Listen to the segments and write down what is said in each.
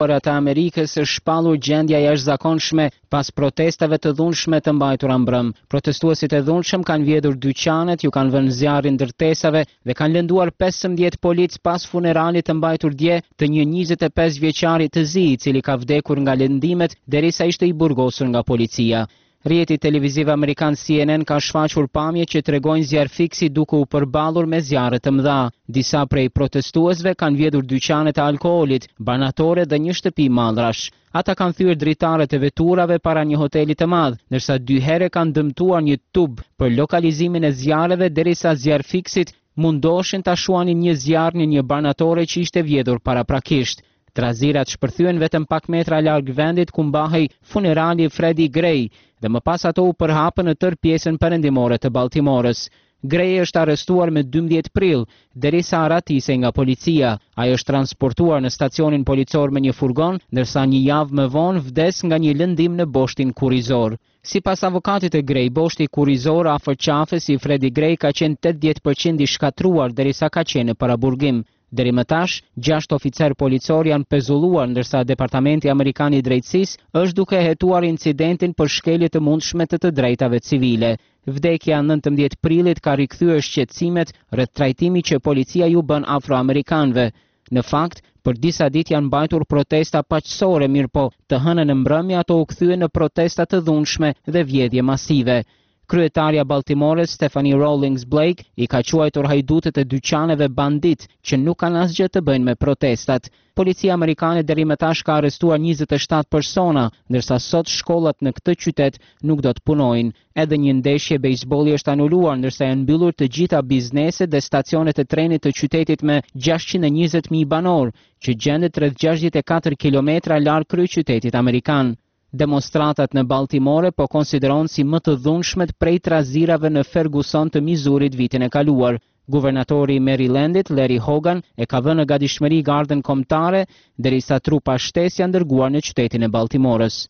të Amerikës është shpallur gjendja jashtëzakonshme pas protestave të dhunshme të mbajtura mbrëm. Protestuesit e dhunshëm kanë vjedhur dyqanet, ju kanë vënë zjarrin ndërtesave dhe kanë lënduar 15 polic pas funeralit të mbajtur dje të një 25 vjeçari të zi, i cili ka vdekur nga lëndimet derisa ishte i burgosur nga policia. Rjeti televiziv amerikan CNN ka shfaqur pamje që tregojnë zjarrfiksi duke u përballur me zjarre të mëdha. Disa prej protestuesve kanë vjedhur dyqanet e alkoolit, banatore dhe një shtëpi mallrash. Ata kanë thyer dritaret e veturave para një hoteli të madh, ndërsa 2 herë kanë dëmtuar një tub për lokalizimin e zjarreve derisa zjarrfiksit mundoshin ta shuanin një zjarr në një banatore që ishte vjedhur paraprakisht. Trazirat shpërthyen vetëm pak metra larg vendit ku mbahej funerali Freddie Gray dhe më pas ato u përhapën në tërë pjesën perëndimore të Baltimorës. Gray është arrestuar me 12 prill, derisa ratisej nga policia. Ai është transportuar në stacionin policor me një furgon, ndërsa një javë më vonë vdes nga një lëndim në boshtin kurrizor. Sipas avokatit e Gray, boshti kurrizor afër qafës i Freddie Gray ka qenë 80% i shkatruar derisa ka qenë në paraburgim. Deri më tash, 6 oficer policor janë pezulluar, ndërsa Departamenti Amerikan i Drejtësisë është duke hetuar incidentin për shkelje të mundshme të drejtave civile. Vdekja 19 prillit ka rikthyer shqetësimet rreth trajtimit që policia ju bën afroamerikanëve. Në fakt, për disa ditë janë mbajtur protesta paqësore, mirëpo të hënën në mbrëmje ato u kthyen në protesta të dhunshme dhe vjedhje masive. Kryetarja Baltimores, Stephanie Rawlings Blake, i ka quajtur hajdutët e dyqaneve bandit që nuk kanë asgjë të bëjnë me protestat. Policia amerikane deri më tash ka arrestuar 27 persona, ndërsa sot shkollat në këtë qytet nuk do të punojnë. Edhe një ndeshje bejsbolli është anuluar, ndërsa janë mbyllur të gjitha bizneset dhe stacionet e trenit të qytetit me 620.000 banor, që gjendet rreth 64 kilometra larg kryeqytetit amerikan. Demonstratat në Baltimore po konsiderohen si më të dhunshmet prej trazirave në Ferguson të Mizzurit vitin e kaluar. Guvernatori i Marylandit, Larry Hogan, e ka vënë në gatishmëri gardën kombëtare, derisa trupa shtesë janë dërguar në qytetin e Baltimorës.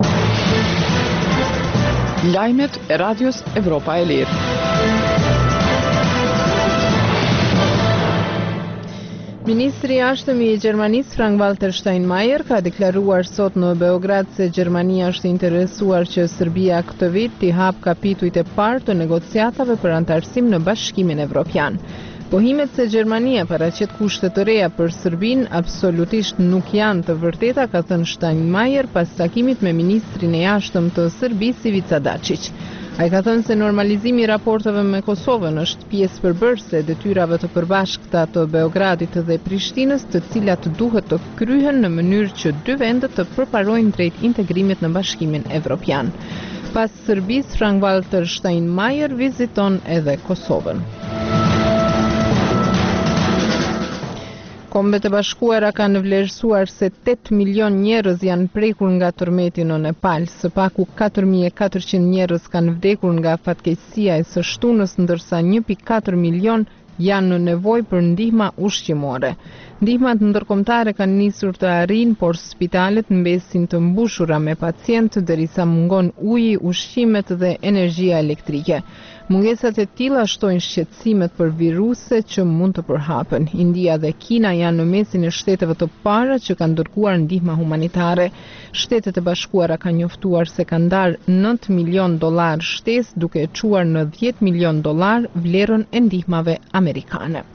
Lajmet e Radios Evropa e Lirë. Ministri i jashtëm i Gjermanisë Frank-Walter Steinmeier ka deklaruar sot në Beograd se Gjermania është interesuar që Serbia këtë vit t'i hap kapitujt e parë të negociatave për antarësim në Bashkimin Evropian. Pohimet se Gjermania paraqet kushte të reja për Serbinë absolutisht nuk janë të vërteta, ka thënë Steinmeier pas takimit me ministrin e jashtëm të Serbisë Ivica Dačić. Ai ka thënë se normalizimi i raporteve me Kosovën është pjesë përbërëse e detyrave të përbashkëta të Beogradit dhe Prishtinës, të cilat duhet të kryhen në mënyrë që dy vendet të përparojnë drejt integrimit në Bashkimin Evropian. Pas Serbisë, Frank-Walter Steinmeier viziton edhe Kosovën. Kombet e Bashkuara kanë vlerësuar se 8 milion njerëz janë prekur nga tërmeti në Nepal. Së paku 4.400 njerëz kanë vdekur nga fatkeqësia e së shtunës, ndërsa 1.4 milion janë në nevojë për ndihma ushqimore. Ndihmat ndërkombëtare kanë nisur të arrijnë, por spitalet mbesin të mbushura me pacientë derisa mungon uji, ushqimet dhe energjia elektrike. Mungesat e tilla shtojnë shqetësimet për viruse që mund të përhapen. India dhe Kina janë në mesin e shteteve të para që kanë dërguar ndihma humanitare. Shtetet e Bashkuara kanë njoftuar se kanë ndarë $9 milion shtesë, duke e çuar në $10 milion vlerën e ndihmave amerikane.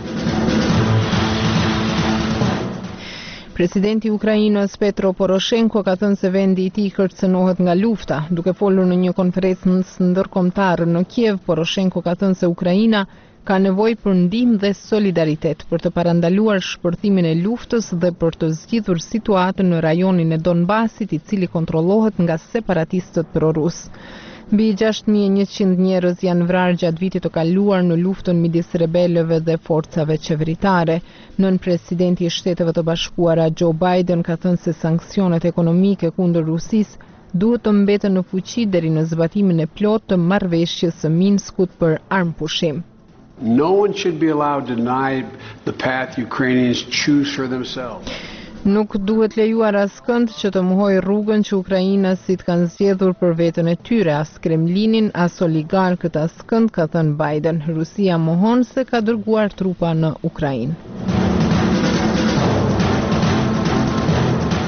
Presidenti i Ukrainës Petro Poroshenko ka thënë se vendi i tij kërcënohet nga lufta. Duke folur në një konferencë ndërkombëtare në Kiev, Poroshenko ka thënë se Ukraina ka nevojë për ndihmë dhe solidaritet për të parandaluar shpërthimin e luftës dhe për të zgjidhur situatën në rajonin e Donbasit, i cili kontrollohet nga separatistët prorus. Mbi 6.100 njerëz janë vrarë gjatë vitit të kaluar në luftën midis rebelëve dhe forcave qeveritare. Nën presidenti i Shteteve të Bashkuara Joe Biden ka thënë se sanksionet ekonomike kundër Rusisë duhet të mbeten në fuqi deri në zbatimin e plotë të marrëveshjes së Minskut për armëpushim. No one should be allowed to deny the path Ukrainians choose for themselves. Nuk duhet lejuar askënd që të mohojë rrugën që ukrainasit kanë zgjedhur për veten e tyre, as Kremlinin, as oligarkët, askënd, ka thënë Biden. Rusia mohon se ka dërguar trupa në Ukrainë.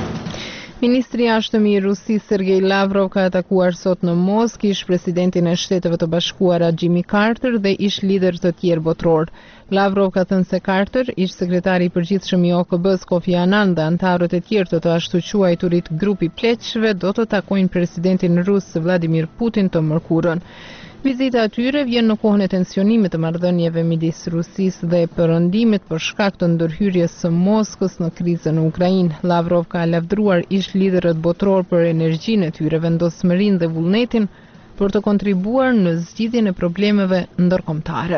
Ministri i Jashtëm i Rusisë Sergej Lavrov ka atakuar sot në Moskë ish presidentin e Shteteve të Bashkuara Jimmy Carter dhe ish lider të tjerë botror. Lavrov ka thënë se Carter, ish sekretari i përgjithshëm i OKB-s Kofi Annan dhe antarët e tjerë të ashtu quajturit grupi pleqshve do të takojnë presidentin rus Vladimir Putin të mërkurën. Vizita atyre vjen në kohën e tensionimit të marrëdhënieve midis Rusisë dhe perëndimit për shkak të ndërhyrjes së Moskës në krizën në Ukrainë. Lavrov ka lavdruar ish liderët botror për energjinë e tyre, vendosmërinë dhe vullnetin për të kontribuar në zgjidhjen e problemeve ndërkombëtare.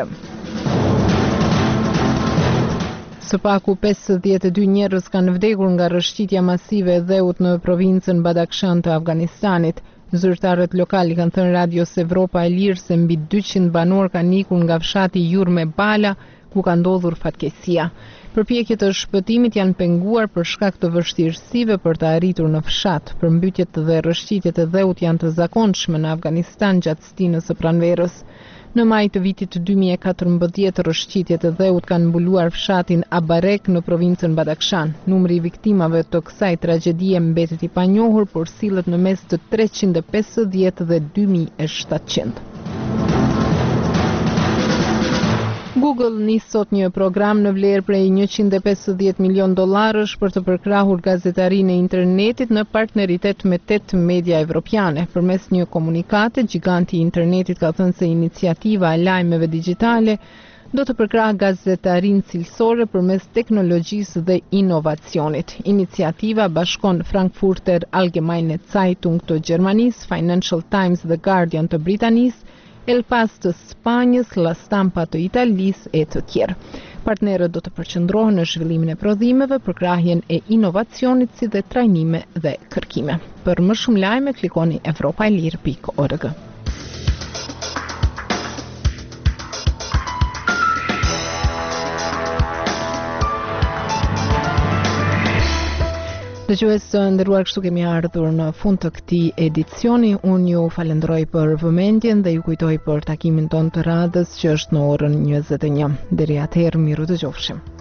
Së paku 52 njerëz kanë vdekur nga rrëshqitja masive e dheut në provincën Badakhshan të Afganistanit. Zyrtarët lokal kanë thënë Radios Evropa e Lirë se mbi 200 banor kanë ikur nga fshati Jurme Bala, ku ka ndodhur fatkeqësia. Përpjekjet e shpëtimit janë penguar për shkak të vështirësive për të arritur në fshat. Përmbytjet dhe rrëshqitjet e dheut janë të zakonshme në Afganistan gjatë stinës së pranverës. Në maj të vitit 2014, rrëshqitjet e dheut kanë mbuluar fshatin Abarek në provincën Badakhshan. Numri i viktimave të kësaj tragjedie mbetet i panjohur, por sillet në mes të 350 dhe 2700. Google nis sot një program në vlerë prej $150 milion për të përkrahur gazetarinë e internetit në partneritet me 8 media evropiane. Përmes një komunikate, giganti i internetit ka thënë se iniciativa e lajmeve digjitale do të përkrahë gazetarinë cilësore përmes teknologjisë dhe inovacionit. Iniciativa bashkon Frankfurter Allgemeine Zeitung të Gjermanisë, Financial Times dhe Guardian të Britanisë, El Pas të Spanjës, La Stampa të Italisë e të tjerë. Partnerët do të përqendrohen në zhvillimin e prodhimeve, përkrahjen e inovacionit si dhe trajnime dhe kërkime. Për më shumë lajme klikoni evropaelir.org. Dëgjues të nderuar, kështu kemi ardhur në fund të këtij edicioni. Unë ju falenderoj për vëmendjen dhe ju kujtoj për takimin ton të radhës që është në orën 21. Deri atëherë, miru dëgjofshim.